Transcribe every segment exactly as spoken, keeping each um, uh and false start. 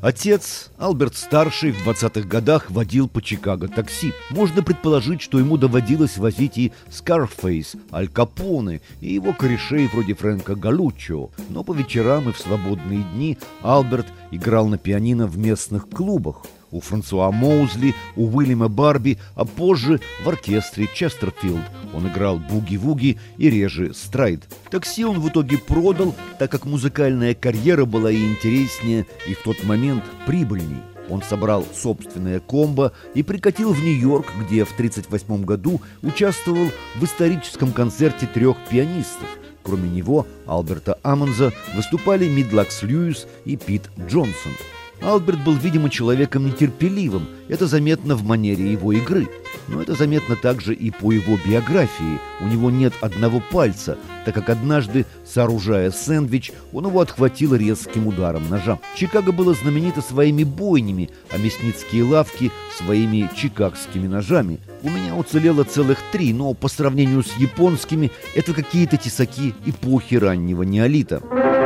Отец, Альберт-старший, в двадцатых годах водил по Чикаго такси. Можно предположить, что ему доводилось возить и Скарфейс, Аль Капоне и его корешей вроде Фрэнка Галуччо. Но по вечерам и в свободные дни Альберт играл на пианино в местных клубах. У Франсуа Моузли, у Уильяма Барби, а позже в оркестре Честерфилд. Он играл буги-вуги и реже страйд. Такси он в итоге продал, так как музыкальная карьера была и интереснее, и в тот момент прибыльней. Он собрал собственное комбо и прикатил в Нью-Йорк, где в тридцать восьмом году участвовал в историческом концерте трех пианистов. Кроме него, Альберта Аммонза, выступали Мидлакс Льюис и Пит Джонсон. Альберт был, видимо, человеком нетерпеливым, это заметно в манере его игры. Но это заметно также и по его биографии. У него нет одного пальца, так как однажды, сооружая сэндвич, он его отхватил резким ударом ножа. Чикаго было знаменито своими бойнями, а мясницкие лавки – своими чикагскими ножами. У меня уцелело целых три, но по сравнению с японскими это какие-то тесаки эпохи раннего неолита.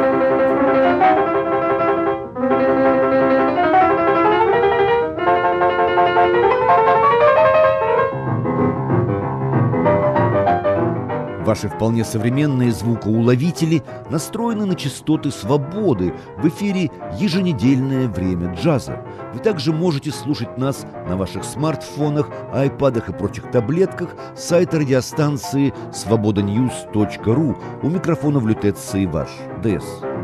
Ваши вполне современные звукоуловители настроены на частоты свободы. В эфире еженедельное время джаза. Вы также можете слушать нас на ваших смартфонах, айпадах и прочих таблетках с сайта радиостанции свобода ньюс точка ру. У микрофона в лютеции ваш ДС.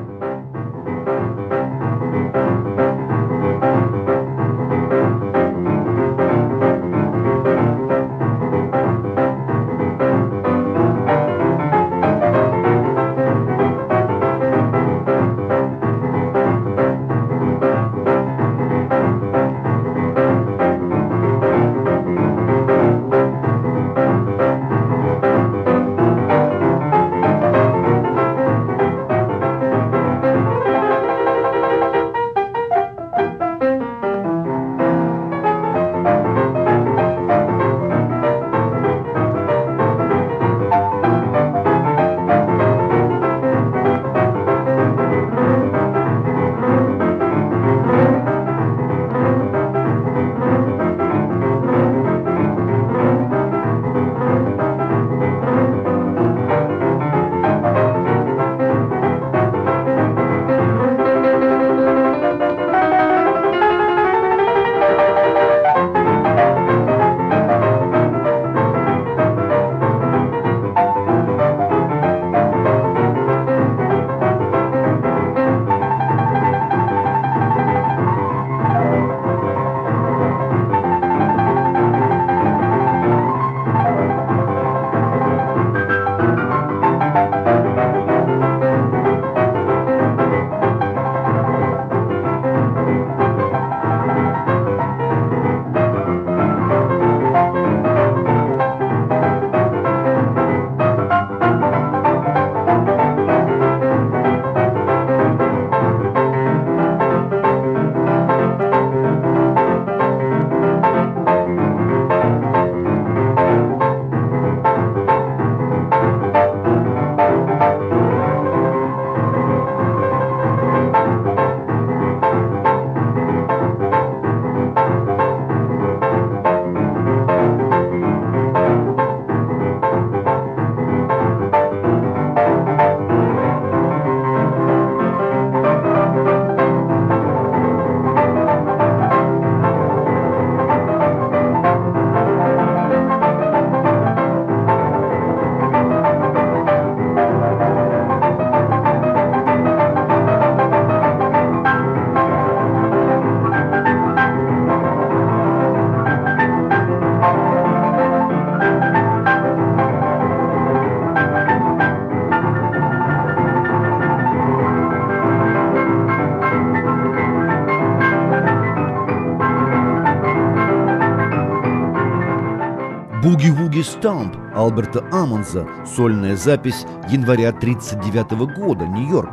«Буги-вуги Стамп» Альберта Аммонза, сольная запись января тридцать девятого года, Нью-Йорк.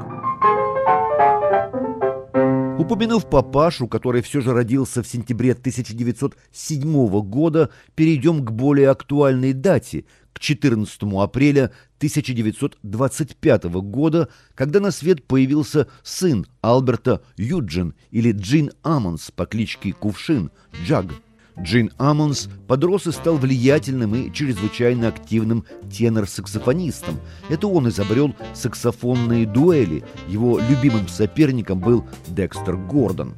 Упомянув папашу, который все же родился в сентябре тысяча девятьсот седьмого года, перейдем к более актуальной дате, к четырнадцатому апреля тысяча девятьсот двадцать пятого года, когда на свет появился сын Альберта Юджин или Джин Аммонс по кличке Кувшин, Джаг. Джин Аммонс подрос и стал влиятельным и чрезвычайно активным тенор-саксофонистом. Это он изобрел саксофонные дуэли. Его любимым соперником был Декстер Гордон.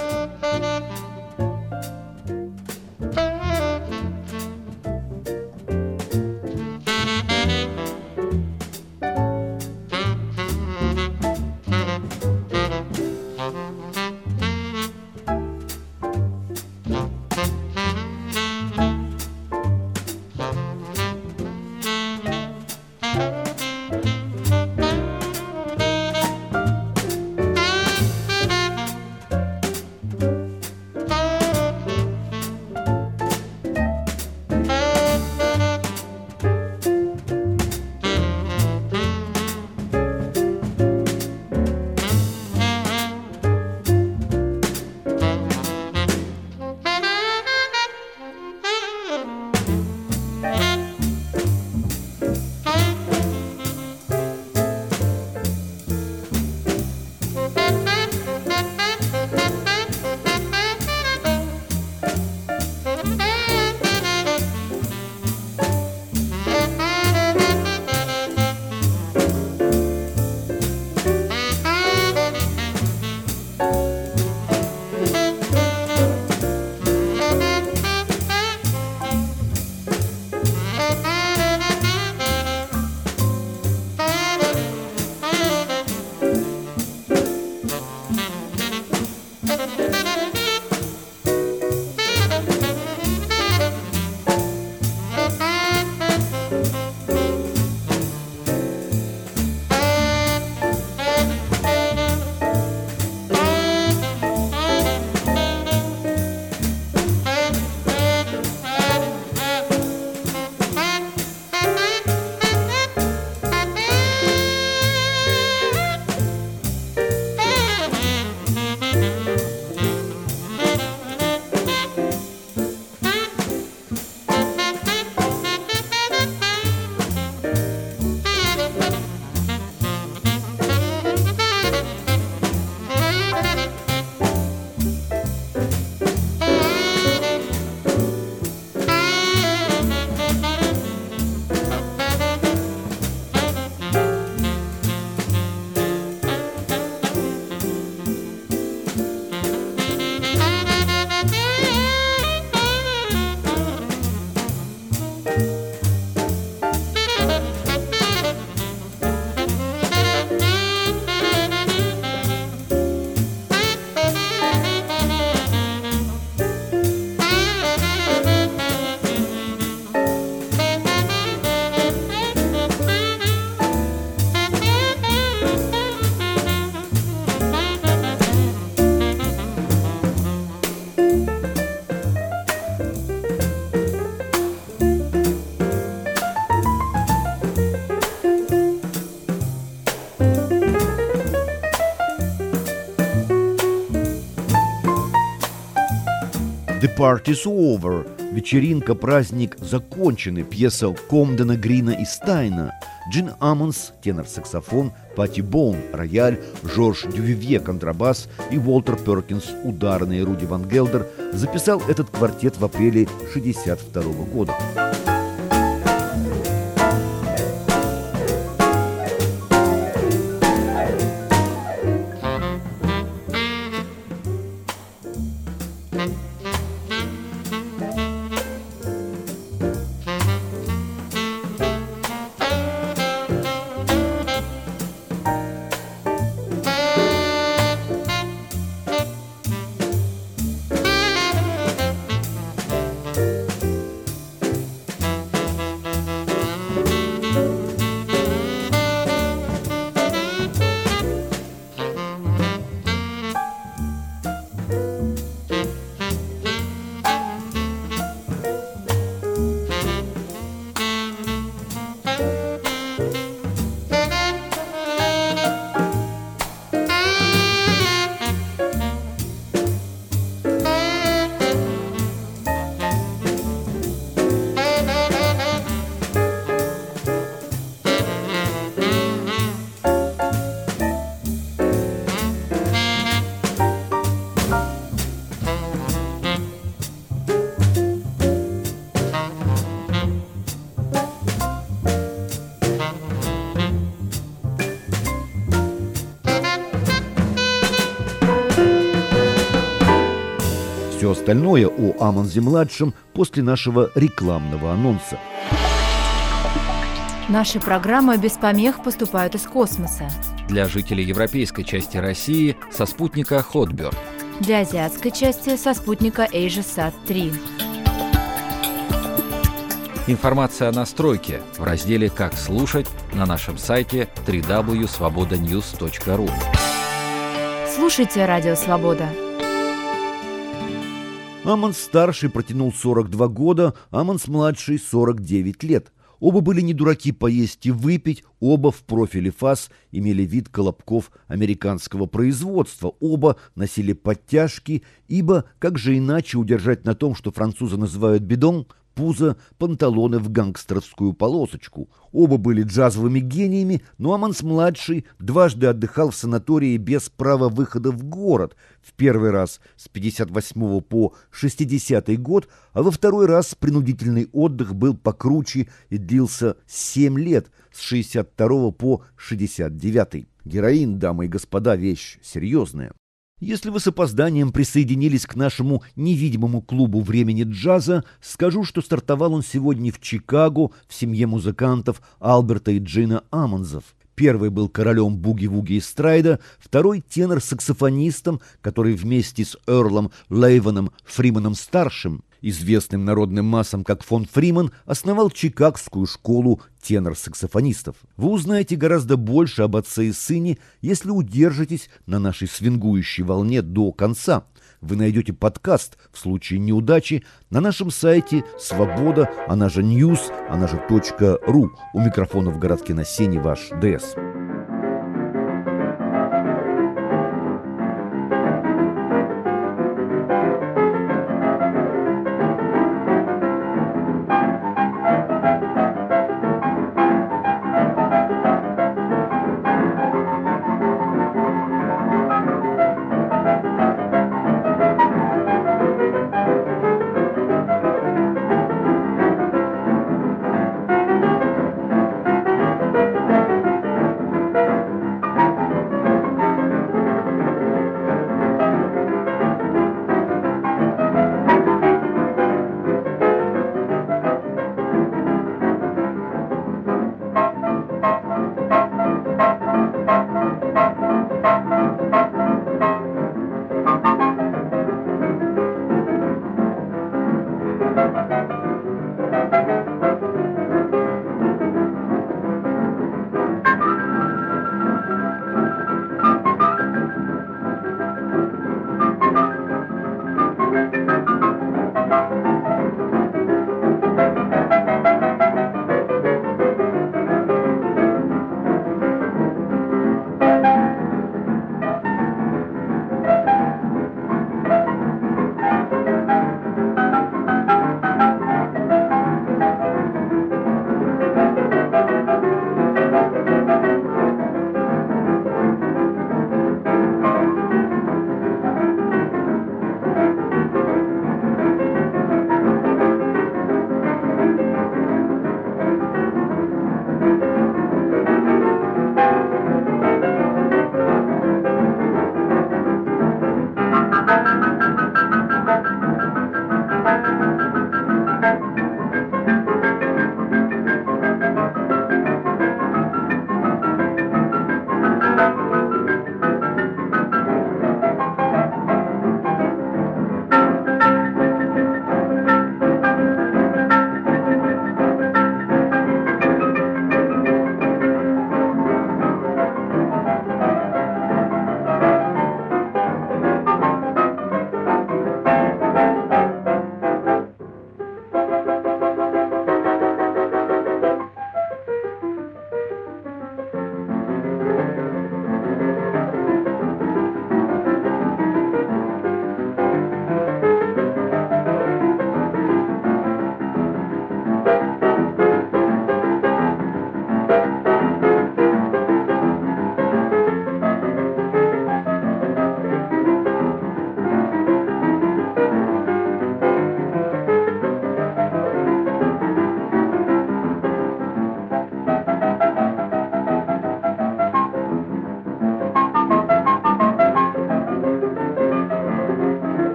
«The Party's Over» – вечеринка-праздник закончены, пьеса Комдена, Грина и Стайна. Джин Аммонс – тенор-саксофон, Патти Боун – рояль, Жорж Дювивье – контрабас и Уолтер Перкинс – ударный. Руди Ван Гелдер записал этот квартет в апреле шестьдесят второго года. остальное о Амонсе-младшем после нашего рекламного анонса. Наши программы без помех поступают из космоса. Для жителей европейской части России со спутника Hotbird. Для азиатской части со спутника AsiaSat три. Информация о настройке в разделе «Как слушать» на нашем сайте дабл ю дабл ю дабл ю точка свобода ньюс точка ру. Слушайте Радио Свобода. Амонс-старший протянул сорок два года, Амонс-младший – сорок девять лет. Оба были не дураки поесть и выпить, оба в профиле ФАС имели вид колобков американского производства, оба носили подтяжки, ибо как же иначе удержать на том, что французы называют бидон, пузо, панталоны в гангстерскую полосочку. Оба были джазовыми гениями, но Амонс-младший дважды отдыхал в санатории без права выхода в город. В первый раз с пятьдесят восьмого по шестидесятый год, а во второй раз принудительный отдых был покруче и длился семь лет, с шестьдесят второго по шестьдесят девятый. Героин, дамы и господа, вещь серьезная. Если вы с опозданием присоединились к нашему невидимому клубу времени джаза, скажу, что стартовал он сегодня в Чикаго в семье музыкантов Альберта и Джина Амонсов. Первый был королем буги-вуги и страйда, второй – тенор-саксофонистом, который вместе с Эрлом Лейвеном Фриманом-старшим, известным народным массам как фон Фриман, основал Чикагскую школу тенор-саксофонистов. Вы узнаете гораздо больше об отце и сыне, если удержитесь на нашей свингующей волне до конца. Вы найдете подкаст в случае неудачи на нашем сайте «Свобода», она же «Ньюс», она же .ру. У микрофона в городке на Сене ваш ДС.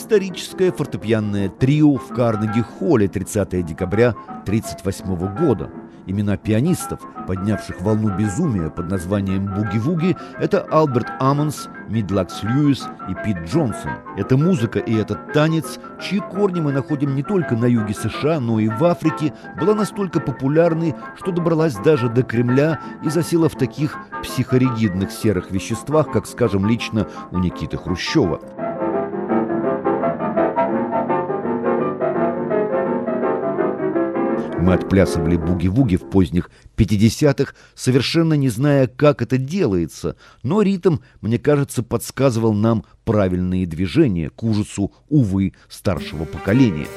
историческое фортепианное трио в Карнеги-холле тридцатого декабря тысяча девятьсот тридцать восьмого года. Имена пианистов, поднявших волну безумия под названием «Буги-вуги», это Альберт Аммонс, Мидлакс Льюис и Пит Джонсон. Эта музыка и этот танец, чьи корни мы находим не только на юге США, но и в Африке, была настолько популярной, что добралась даже до Кремля и засела в таких психоригидных серых веществах, как, скажем, лично у Никиты Хрущева. Мы отплясывали буги-вуги в поздних пятидесятых, совершенно не зная, как это делается, но ритм, мне кажется, подсказывал нам правильные движения, к ужасу, увы, старшего поколения.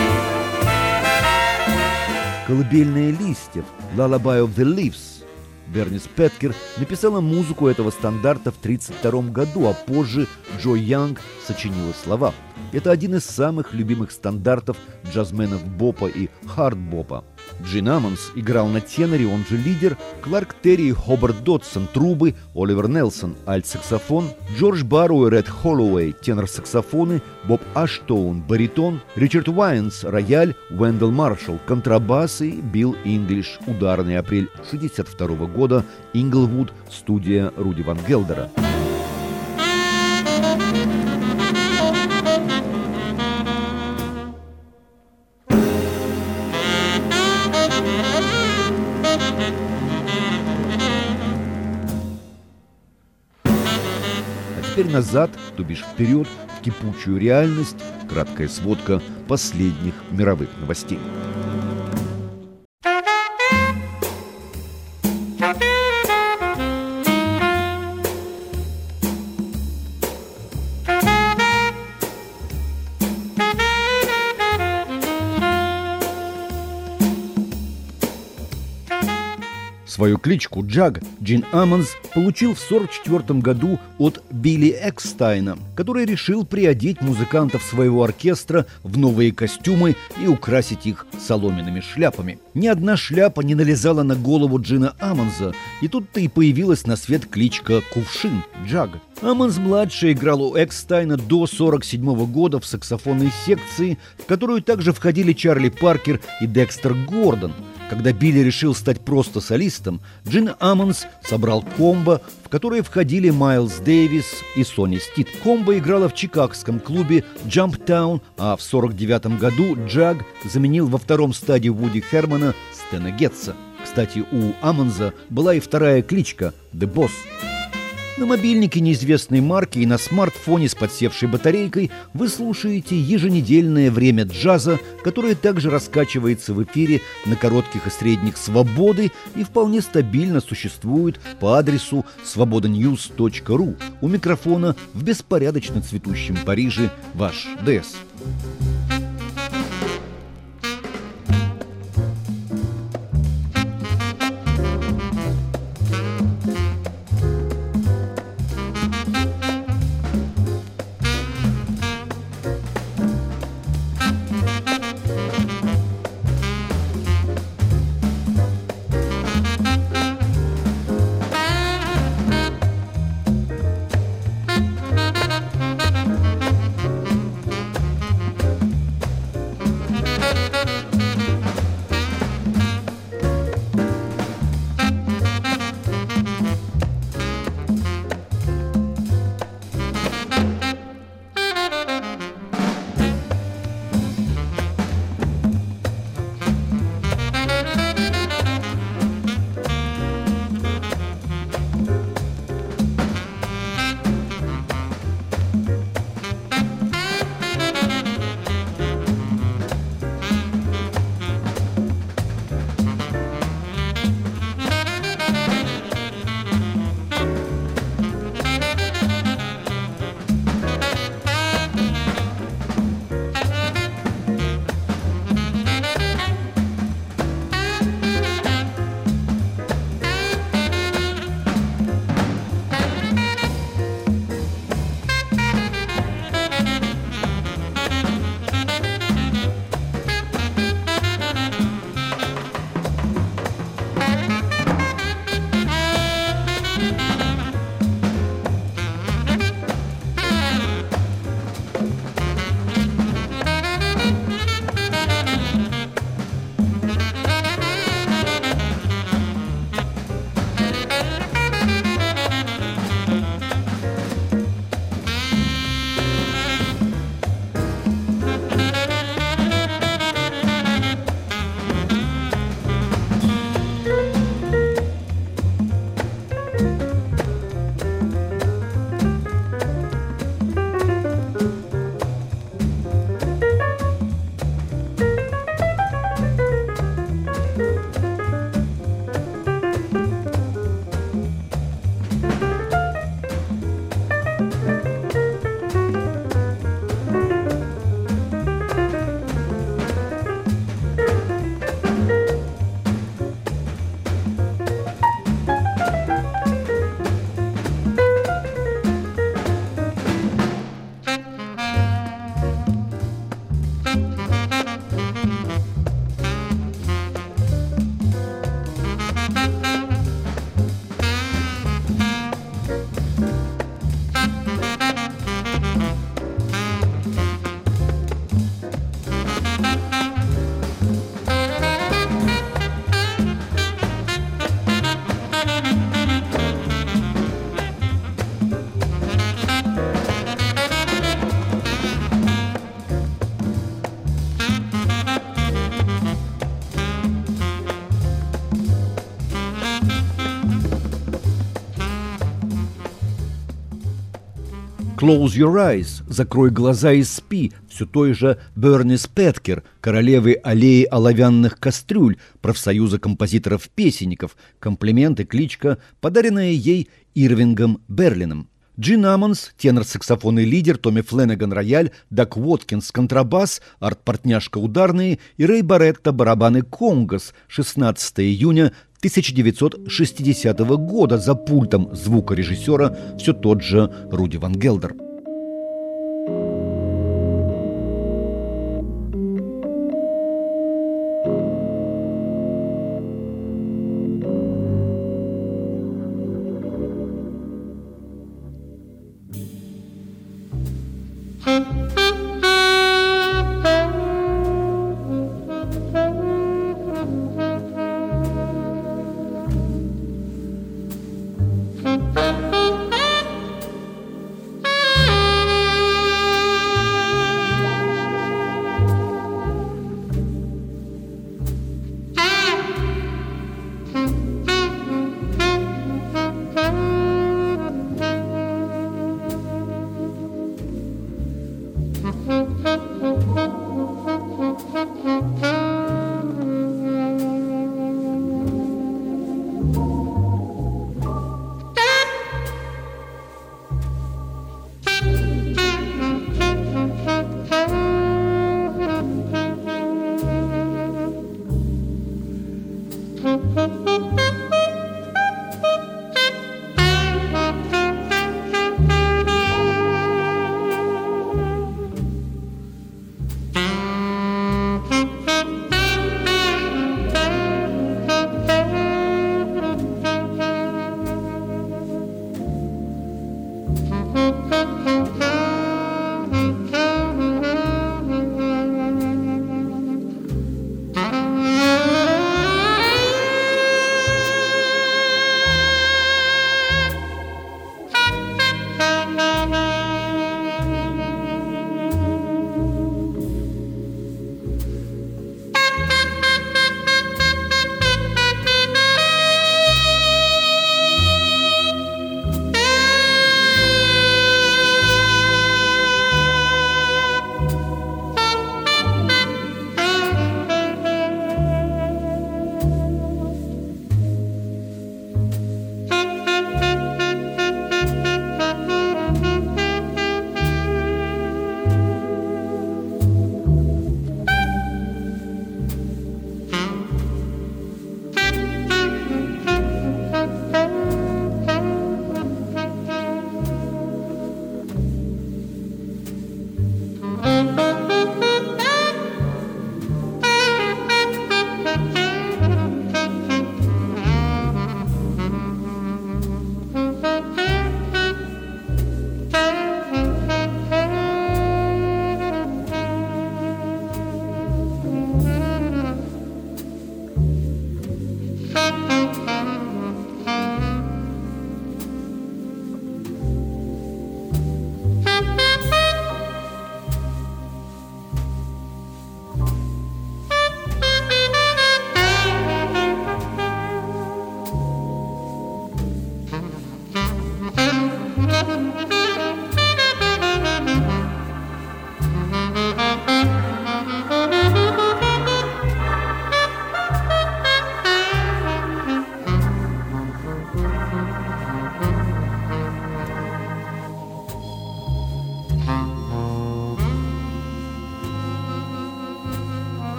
«Колыбельные листьев» «Lullaby of the Leaves» Бернис Петкер написала музыку этого стандарта в тысяча девятьсот тридцать втором году, а позже Джо Янг сочинила слова. Это один из самых любимых стандартов джазменов бопа и хард-бопа. Джин Аммонс играл на теноре, он же лидер, Кларк Терри и Хобарт Додсон – трубы, Оливер Нелсон – альт-саксофон, Джордж Барроу и Ред Холлоуэй – тенор-саксофоны, Боб Аштоун – баритон, Ричард Уайнс – рояль, Уэндell Маршалл – контрабас и Билл Инглиш – ударный. Апрель шестьдесят второго года, Инглвуд, студия Руди Ван Гелдера. Теперь назад, то бишь вперед, в кипучую реальность, краткая сводка последних мировых новостей. Свою кличку Джаг Джин Аммонс получил в сорок четвёртом году от Билли Экстайна, который решил приодеть музыкантов своего оркестра в новые костюмы и украсить их соломенными шляпами. Ни одна шляпа не налезала на голову Джина Аммонса, и тут-то и появилась на свет кличка Кувшин – Джаг. Аммонс-младший играл у Экстайна до сорок седьмого года в саксофонной секции, в которую также входили Чарли Паркер и Декстер Гордон. Когда Билли решил стать просто солистом, Джин Аммонс собрал комбо, в которое входили Майлз Дэвис и Сони Стит. Комбо играла в чикагском клубе Джамптаун, а в сорок девятом году Джаг заменил во втором стадии Вуди Хермана Стэна Гетца. Кстати, у Аммонса была и вторая кличка – The Boss. На мобильнике неизвестной марки и на смартфоне с подсевшей батарейкой вы слушаете еженедельное «Время джаза», которое также раскачивается в эфире на коротких и средних «Свободы» и вполне стабильно существует по адресу свобода ньюс точка ру. У микрофона в беспорядочно цветущем Париже ваш ДС. «Close your eyes» – «Закрой глаза и спи» все той же Берни Спеткер, королевы аллеи оловянных кастрюль, профсоюза композиторов-песенников, комплимент и кличка, подаренная ей Ирвингом Берлином. Джин Аммонс, тенор-саксофонный лидер, Томми Фленнеган рояль, Дак Уоткинс контрабас, арт-партняшка ударные и Рэй Барретта барабаны конгос. шестнадцатого июня тысяча девятьсот шестидесятого года за пультом звукорежиссера все тот же Руди Ван Гелдер.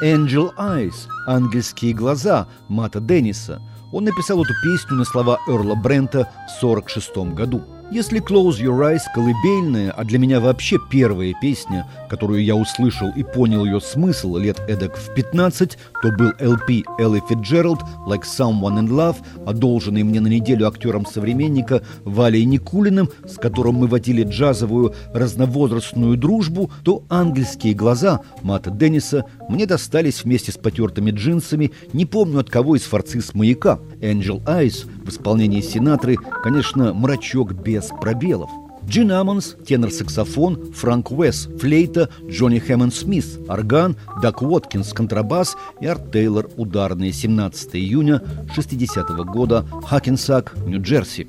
«Angel Eyes» – «Ангельские глаза» Матта Денниса. Он написал эту песню на слова Эрла Брента в сорок шестом году. Если «Close Your Eyes» колыбельная, а для меня вообще первая песня, которую я услышал и понял ее смысл лет эдак в пятнадцать, то был эл пи Элли Фитджеральд «Like Someone in Love», одолженный мне на неделю актером современника Валей Никулиным, с которым мы водили джазовую разновозрастную дружбу, то «Ангельские глаза» Матта Денниса мне достались вместе с потертыми джинсами, не помню от кого из форцы с «Маяка». «Angel Eyes» в исполнении Синатры, конечно, мрачок без пробелов. Джин Аммонс, тенор-саксофон, Франк Уэс, флейта, Джонни Хэммонд Смит, орган, Дак Уоткинс, контрабас и Арт Тейлор, ударные, семнадцатого июня шестидесятого года, Хакенсак, Нью-Джерси.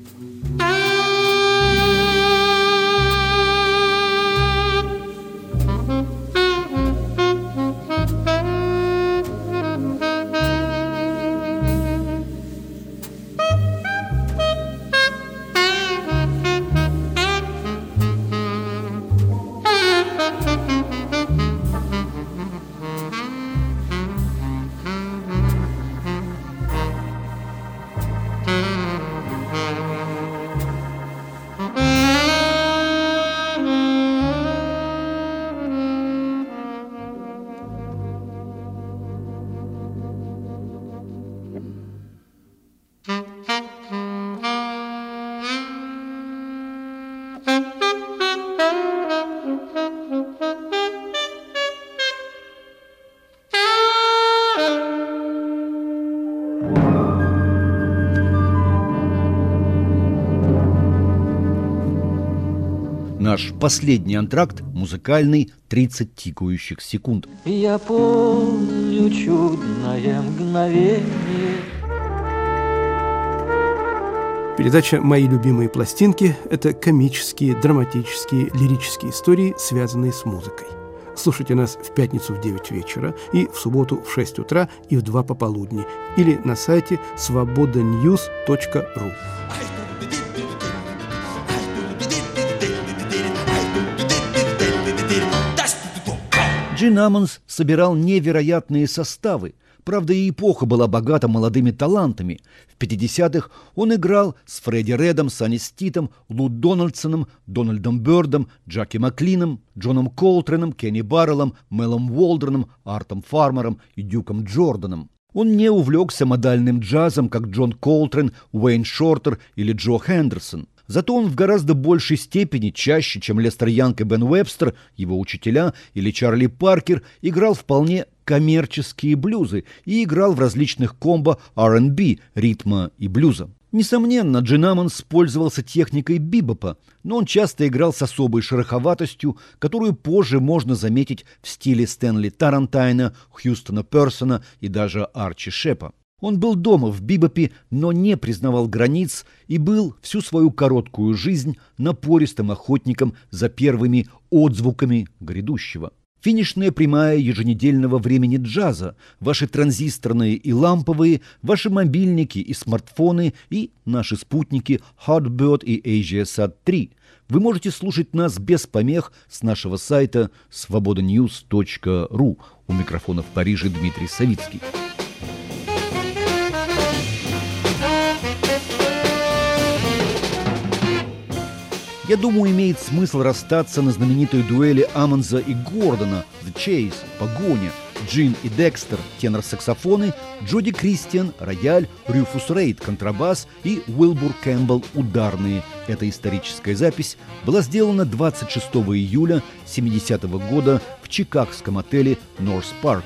Наш последний антракт музыкальный, тридцать тикающих секунд. Я помню чудное мгновение. Передача «Мои любимые пластинки» – это комические, драматические, лирические истории, связанные с музыкой. Слушайте нас в пятницу в девять вечера и в субботу в шесть утра и в два пополудни или на сайте свобода ньюс точка ру. Джин Аммонс собирал невероятные составы. Правда, и эпоха была богата молодыми талантами. В пятидесятых он играл с Фредди Редом, Санни Ститом, Лу Дональдсоном, Дональдом Бёрдом, Джаки Маклином, Джоном Колтреном, Кенни Барреллом, Мелом Уолдерном, Артом Фармером и Дюком Джорданом. Он не увлекся модальным джазом, как Джон Колтрен, Уэйн Шортер или Джо Хендерсон. Зато он в гораздо большей степени, чаще, чем Лестер Янг и Бен Уэбстер, его учителя, или Чарли Паркер, играл вполне коммерческие блюзы и играл в различных комбо ар энд би, ритма и блюза. Несомненно, Джин Аммонс пользовался техникой бибопа, но он часто играл с особой шероховатостью, которую позже можно заметить в стиле Стэнли Тарантайна, Хьюстона Персона и даже Арчи Шепа. Он был дома в бибопе, но не признавал границ и был всю свою короткую жизнь напористым охотником за первыми отзвуками грядущего. Финишная прямая еженедельного времени джаза, ваши транзисторные и ламповые, ваши мобильники и смартфоны и наши спутники Hotbird и AsiaSat три. Вы можете слушать нас без помех с нашего сайта свобода ньюс точка ру. У микрофона в Париже Дмитрий Савицкий. Я думаю, имеет смысл расстаться на знаменитой дуэли Аммонса и Гордона «The Chase» – «Погоня», Джин и Декстер – тенор-саксофоны, Джоди Кристиан – рояль, Рюфус Рейд – контрабас и Уилбур Кэмпбелл – ударные. Эта историческая запись была сделана двадцать шестого июля семидесятого года в чикагском отеле «Норс Парк».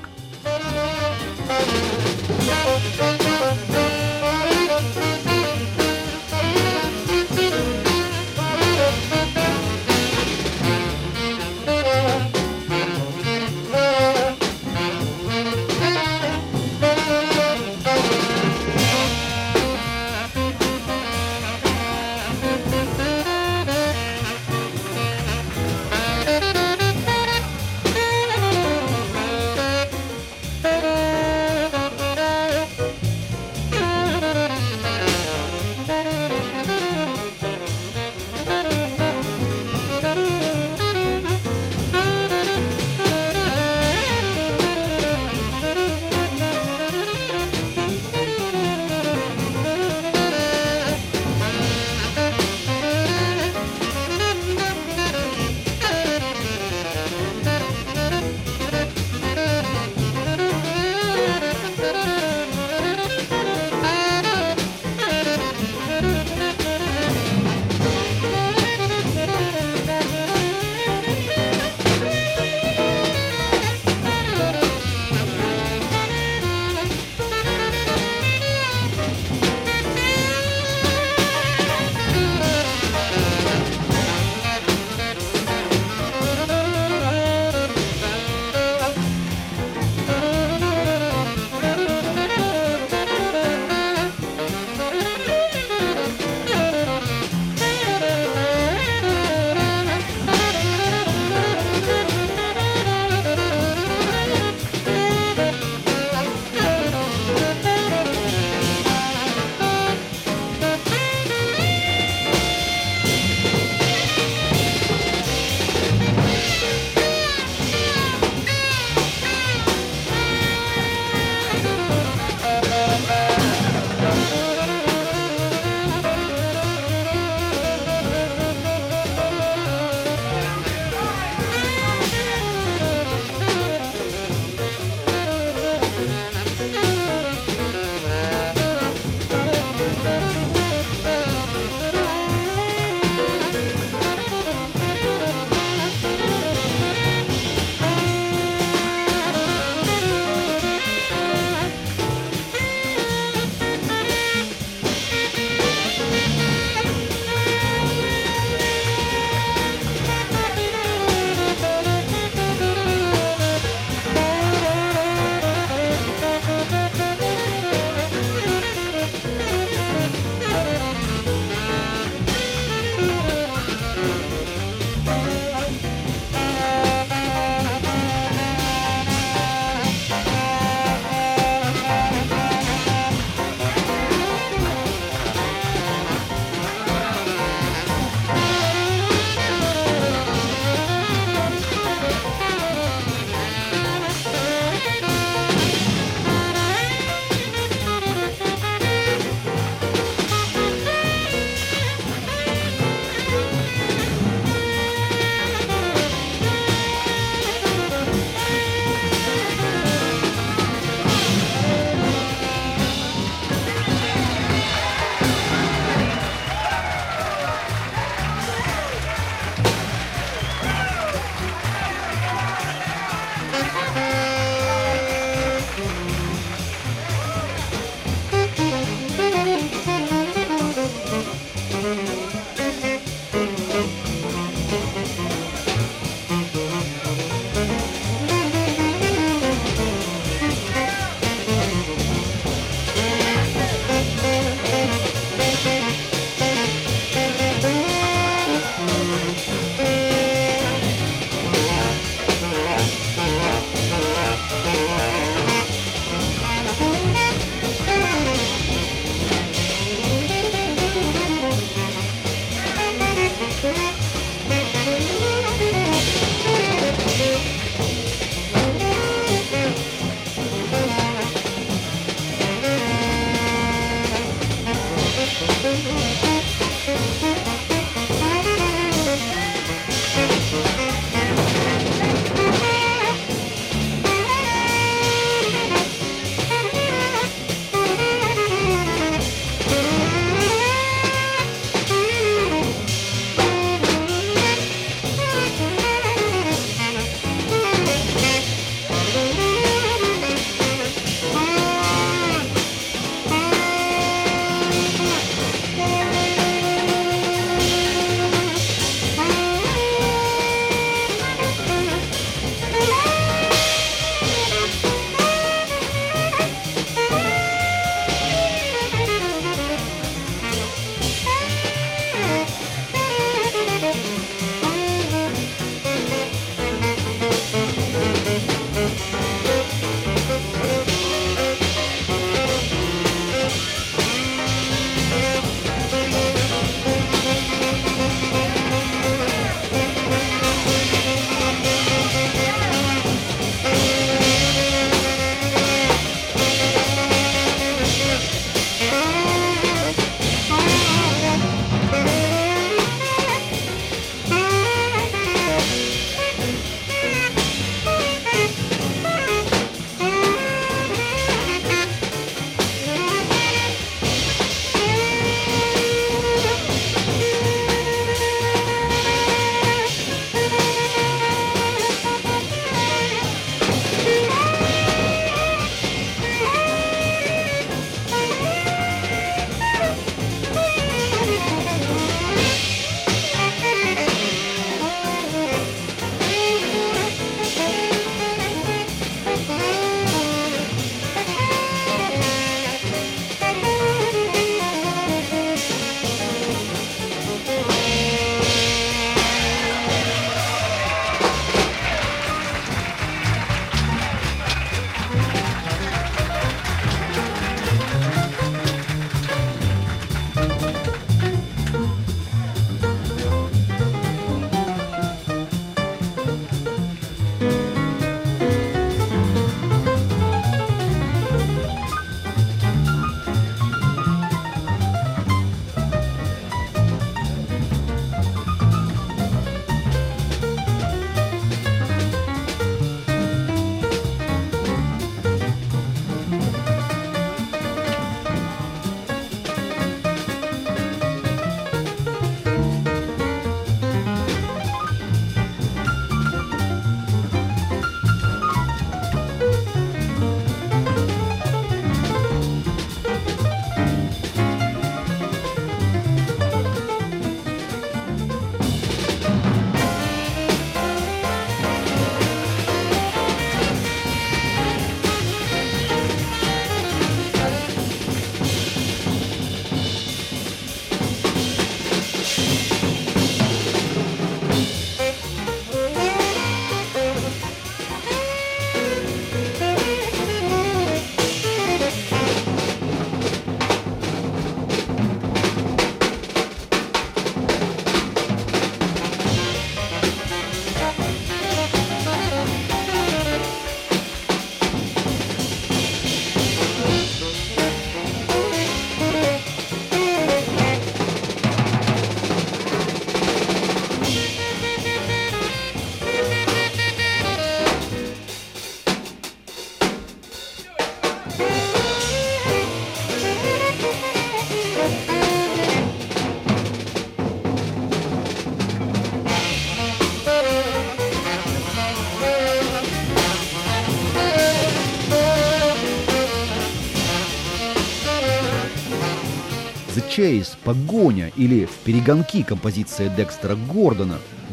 «The Chase» — «Погоня» или «В перегонки» композиция Декстера Гордона.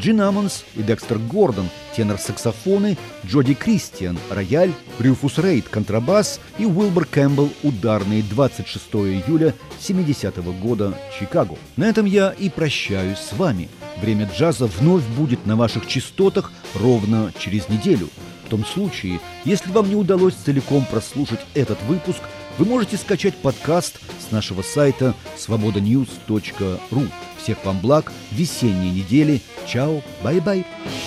Джин Аммонс и Декстер Гордон, тенор-саксофоны, Джоди Кристиан, рояль, Рюфус Рейд, контрабас и Уилбер Кэмпбелл, ударные, двадцать шестого июля семидесятого года, Чикаго. На этом я и прощаюсь с вами. Время джаза вновь будет на ваших частотах ровно через неделю. В том случае, если вам не удалось целиком прослушать этот выпуск, вы можете скачать подкаст с нашего сайта свобода ньюс точка ру. Всех вам благ, весенней недели. Чао, бай-бай.